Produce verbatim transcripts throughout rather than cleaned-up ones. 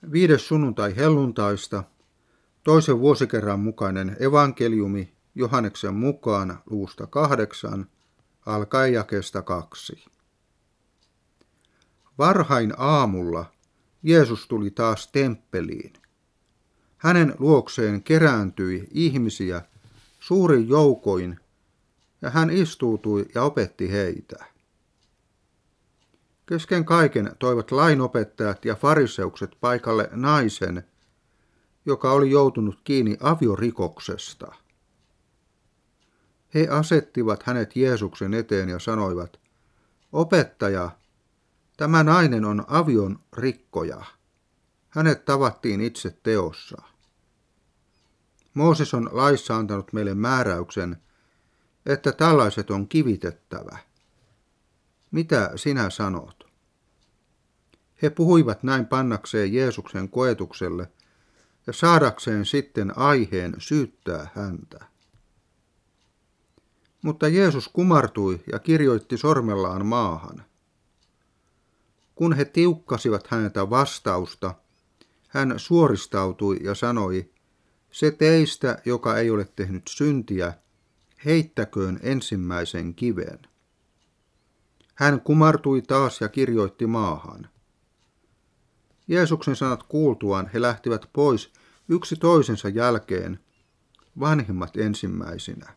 Viides sunnuntai helluntaista, toisen vuosikerran mukainen evankeliumi Johanneksen mukaan luvusta kahdeksan, alkaen jakeesta kaksi. Varhain aamulla Jeesus tuli taas temppeliin. Hänen luokseen kerääntyi ihmisiä suurin joukoin, ja hän istuutui ja opetti heitä. Kesken kaiken toivat lainopettajat ja fariseukset paikalle naisen, joka oli joutunut kiinni aviorikoksesta. He asettivat hänet Jeesuksen eteen ja sanoivat, opettaja, tämä nainen on avion rikkoja. Hänet tavattiin itse teossa. Mooses on laissa antanut meille määräyksen, että tällaiset on kivitettävä. Mitä sinä sanot? He puhuivat näin pannakseen Jeesuksen koetukselle ja saadakseen sitten aiheen syyttää häntä. Mutta Jeesus kumartui ja kirjoitti sormellaan maahan. Kun he tiukkasivat häneltä vastausta, hän suoristautui ja sanoi, se teistä, joka ei ole tehnyt syntiä, heittäköön ensimmäisen kiven. Hän kumartui taas ja kirjoitti maahan. Jeesuksen sanat kuultuaan he lähtivät pois yksi toisensa jälkeen, vanhimmat ensimmäisinä.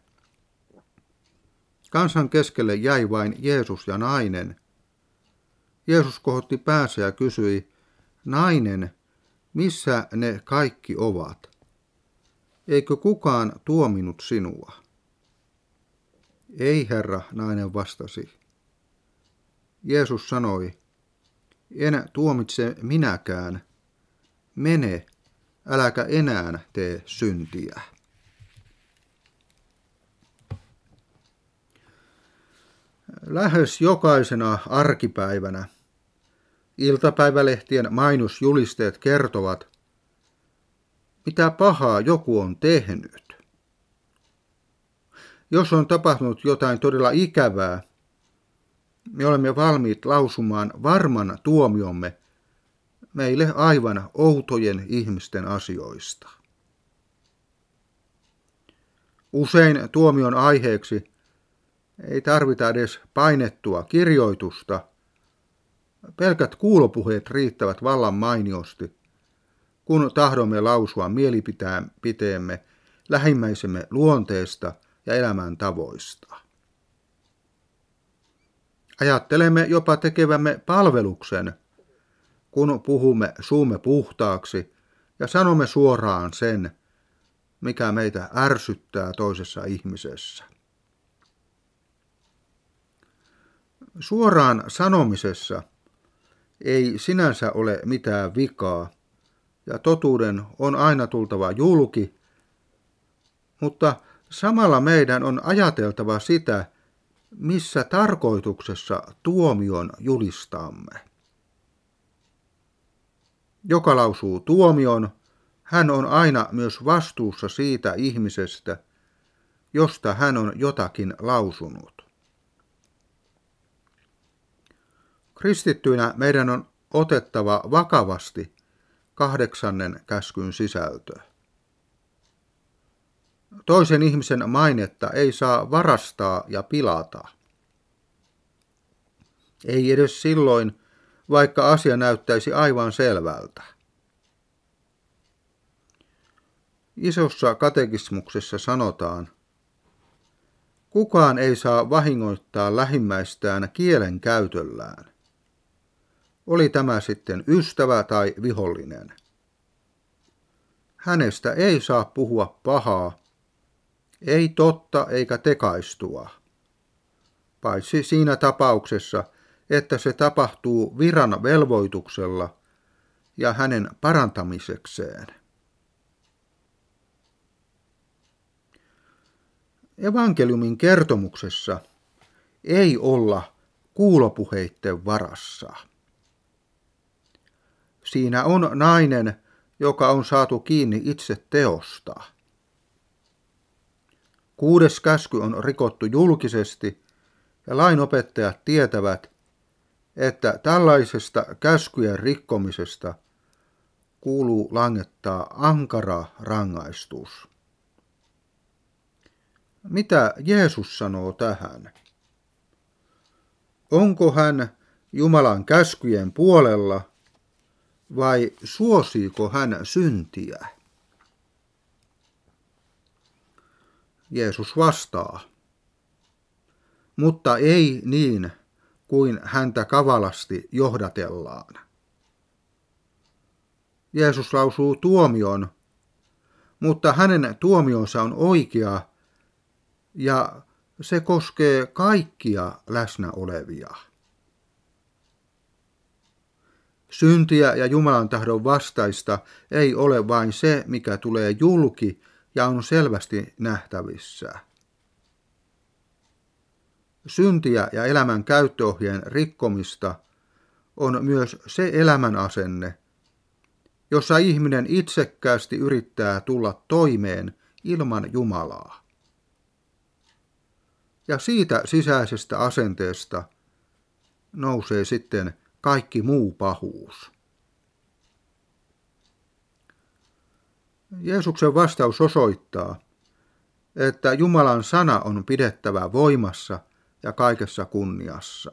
Kansan keskelle jäi vain Jeesus ja nainen. Jeesus kohotti päänsä ja kysyi, nainen, missä ne kaikki ovat? Eikö kukaan tuominut sinua? Ei, Herra, nainen vastasi. Jeesus sanoi, en tuomitse minäkään. Mene, äläkä enää tee syntiä. Lähes jokaisena arkipäivänä iltapäivälehtien mainosjulisteet kertovat, mitä pahaa joku on tehnyt. Jos on tapahtunut jotain todella ikävää, me olemme valmiit lausumaan varman tuomiomme meille aivan outojen ihmisten asioista. Usein tuomion aiheeksi ei tarvita edes painettua kirjoitusta. Pelkät kuulopuheet riittävät vallan mainiosti, kun tahdomme lausua mielipiteemme lähimmäisemme luonteesta ja elämäntavoista. Ajattelemme jopa tekevämme palveluksen, kun puhumme suumme puhtaaksi ja sanomme suoraan sen, mikä meitä ärsyttää toisessa ihmisessä. Suoraan sanomisessa ei sinänsä ole mitään vikaa, ja totuuden on aina tultava julki, mutta samalla meidän on ajateltava sitä, missä tarkoituksessa tuomion julistamme. Joka lausuu tuomion, hän on aina myös vastuussa siitä ihmisestä, josta hän on jotakin lausunut. Kristittyinä meidän on otettava vakavasti kahdeksannen käskyn sisältö. Toisen ihmisen mainetta ei saa varastaa ja pilata. Ei edes silloin, vaikka asia näyttäisi aivan selvältä. Isossa katekismuksessa sanotaan, kukaan ei saa vahingoittaa lähimmäistään kielen käytöllään. Oli tämä sitten ystävä tai vihollinen. Hänestä ei saa puhua pahaa, ei totta eikä tekaistua, paitsi siinä tapauksessa, että se tapahtuu viran velvoituksella ja hänen parantamisekseen. Evankeliumin kertomuksessa ei olla kuulopuheitten varassa. Siinä on nainen, joka on saatu kiinni itse teosta. Kuudes käsky on rikottu julkisesti, ja lainopettajat tietävät, että tällaisesta käskyjen rikkomisesta kuuluu langettaa ankara rangaistus. Mitä Jeesus sanoo tähän? Onko hän Jumalan käskyjen puolella vai suosiiko hän syntiä? Jeesus vastaa, mutta ei niin kuin häntä kavalasti johdatellaan. Jeesus lausuu tuomion, mutta hänen tuomionsa on oikea ja se koskee kaikkia läsnä olevia. Syntiä ja Jumalan tahdon vastaista ei ole vain se, mikä tulee julki ja on selvästi nähtävissä. Syntiä ja elämän käyttöohjeen rikkomista on myös se elämän asenne, jossa ihminen itsekkäästi yrittää tulla toimeen ilman Jumalaa. Ja siitä sisäisestä asenteesta nousee sitten kaikki muu pahuus. Jeesuksen vastaus osoittaa, että Jumalan sana on pidettävä voimassa ja kaikessa kunniassa.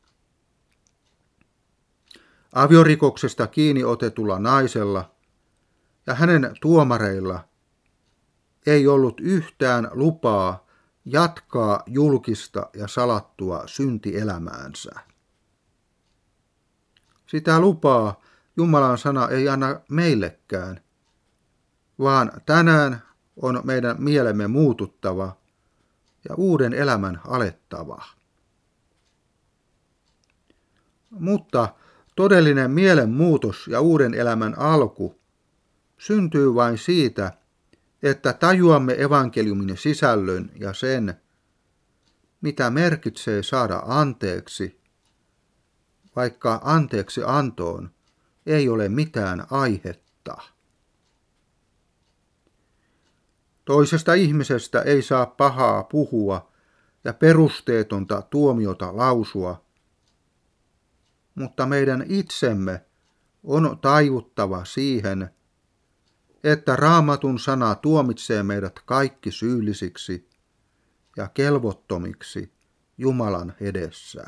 Aviorikoksesta kiinni otetulla naisella ja hänen tuomareilla ei ollut yhtään lupaa jatkaa julkista ja salattua syntielämäänsä. Sitä lupaa Jumalan sana ei anna meillekään, vaan tänään on meidän mielemme muututtava ja uuden elämän alettava. Mutta todellinen mielenmuutos ja uuden elämän alku syntyy vain siitä, että tajuamme evankeliumin sisällön ja sen, mitä merkitsee saada anteeksi, vaikka anteeksi antoon ei ole mitään aihetta. Toisesta ihmisestä ei saa pahaa puhua ja perusteetonta tuomiota lausua, mutta meidän itsemme on taivuttava siihen, että Raamatun sana tuomitsee meidät kaikki syyllisiksi ja kelvottomiksi Jumalan edessä.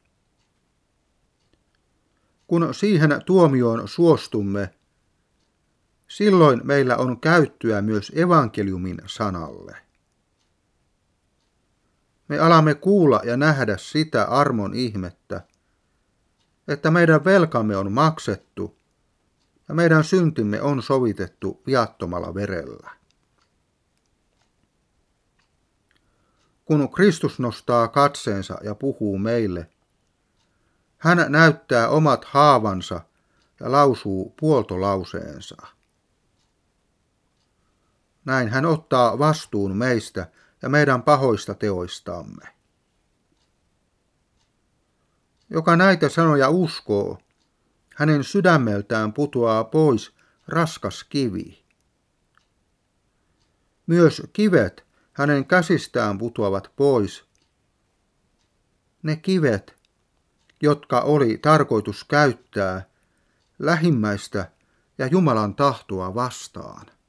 Kun siihen tuomioon suostumme, silloin meillä on käyttöä myös evankeliumin sanalle. Me alamme kuulla ja nähdä sitä armon ihmettä, että meidän velkamme on maksettu ja meidän syntimme on sovitettu viattomalla verellä. Kun Kristus nostaa katseensa ja puhuu meille, hän näyttää omat haavansa ja lausuu puoltolauseensa. Näin hän ottaa vastuun meistä ja meidän pahoista teoistamme. Joka näitä sanoja uskoo, hänen sydämeltään putoaa pois raskas kivi. Myös kivet hänen käsistään putoavat pois. Ne kivet, jotka oli tarkoitus käyttää lähimmäistä ja Jumalan tahtoa vastaan.